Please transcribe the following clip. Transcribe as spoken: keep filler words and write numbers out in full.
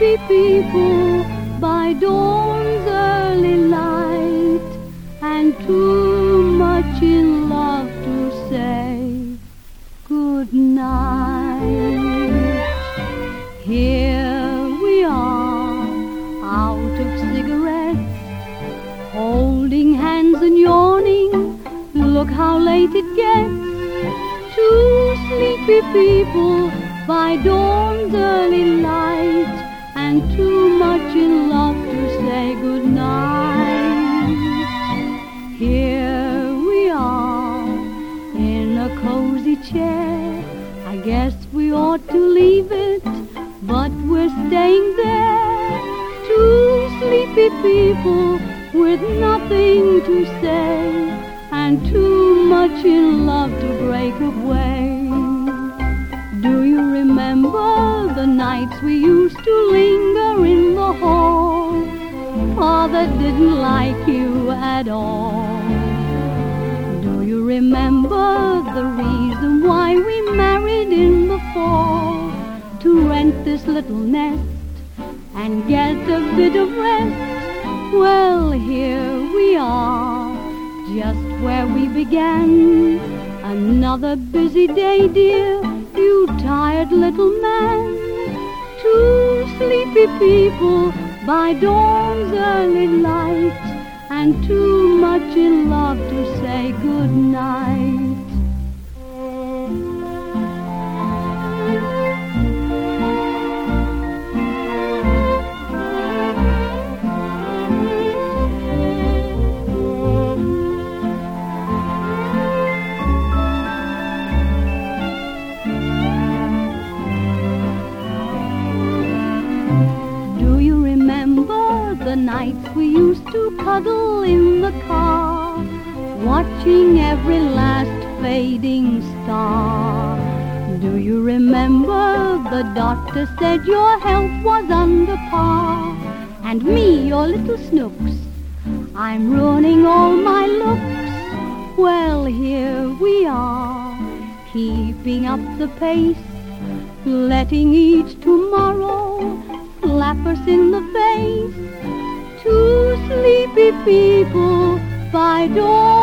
sleepy people by dawn's early light, and too much in love to say good night. Here we are, out of cigarettes, holding hands and yawning. Look how late it gets. Two sleepy people by dawn's early light, and too much in love to say good night. Here we are in a cozy chair. I guess we ought to leave it, but we're staying there. Two sleepy people with nothing to say, and too much in love to break away. Do you remember the nights we used to linger in the hall? Father didn't like you at all. Do you remember the reason why we married in the fall? To rent this little nest and get a bit of rest. Well, here we are, just where we began. Another busy day, dear, you tired little man. Two sleepy people by dawn's early light, and too much in love to say good night. The nights we used to cuddle in the car, watching every last fading star. Do you remember the doctor said your health was under par? And me, your little Snooks, I'm ruining all my looks. Well, here we are, keeping up the pace, letting each tomorrow slap us in the face. Two sleepy people by dawn